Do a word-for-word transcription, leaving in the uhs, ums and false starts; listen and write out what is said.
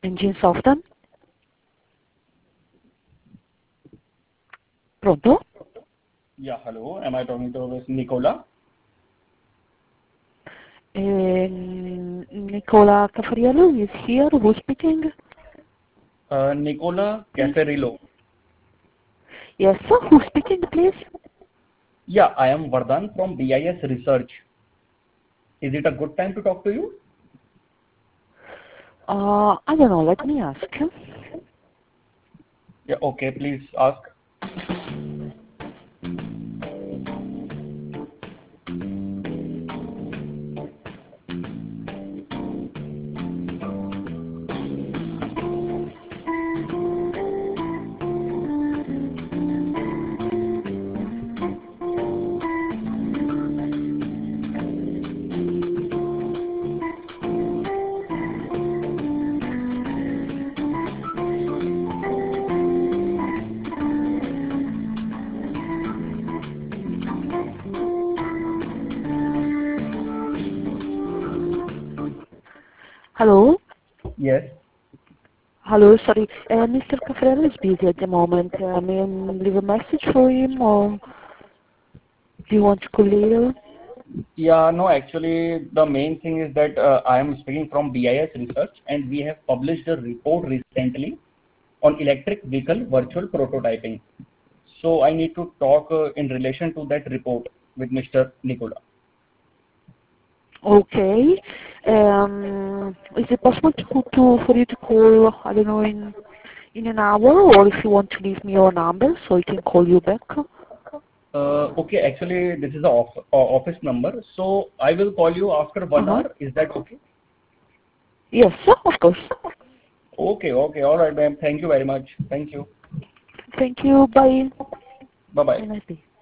Engine soften. Pronto? Yeah, hello. Am I talking to Miss Nicola? Um, Nicola Cafariello is here. Who's speaking? Uh, Nicola Please. Cafferillo. Yes, sir. Who's speaking, please? Yeah, I am Vardhan from B I S Research. Is it a good time to talk to you? Uh, I don't know. Let me ask. Yeah, okay, please ask. Hello? Yes. Hello, sorry. Uh, Mister Caffarello is busy at the moment. Uh, may I leave a message for him, or do you want to call later? Yeah, no, actually, the main thing is that uh, I am speaking from B I S Research, and we have published a report recently on electric vehicle virtual prototyping. So I need to talk uh, in relation to that report with Mister Nicola. Okay. Um, is it possible to, to for you to call, I don't know, in in an hour, or if you want to leave me your number so I can call you back? Uh, okay, actually, this is the off, uh, office number, so I will call you after one Uh-huh. hour. Is that okay? Yes, sir, of course. Okay, okay, all right, ma'am. Thank you very much. Thank you. Thank you. Bye. Bye Have bye. a nice day.